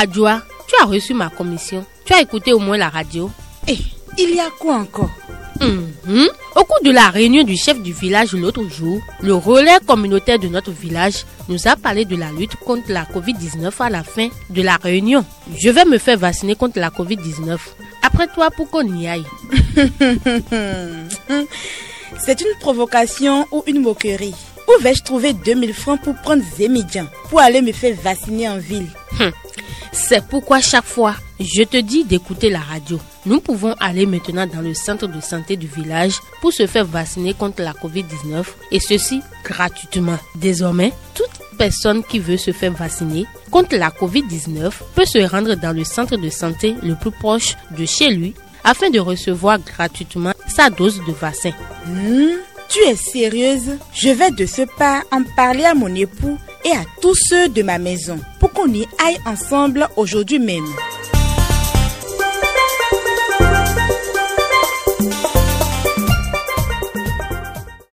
Adjoa, tu as reçu ma commission. Tu as écouté au moins la radio. Il y a quoi encore? Au cours de la réunion du chef du village l'autre jour, le relais communautaire de notre village nous a parlé de la lutte contre la Covid-19 à la fin de la réunion. Je vais me faire vacciner contre la Covid-19. Après toi, pour qu'on y aille. C'est une provocation ou une moquerie. Où vais-je trouver 2000 francs pour prendre Zémidjan pour aller me faire vacciner en ville? C'est pourquoi chaque fois, je te dis d'écouter la radio. Nous pouvons aller maintenant dans le centre de santé du village pour se faire vacciner contre la Covid-19 et ceci gratuitement. Désormais, toute personne qui veut se faire vacciner contre la Covid-19 peut se rendre dans le centre de santé le plus proche de chez lui afin de recevoir gratuitement sa dose de vaccin. Tu es sérieuse? Je vais de ce pas en parler à mon époux et à tous ceux de ma maison pour qu'on y aille ensemble aujourd'hui même.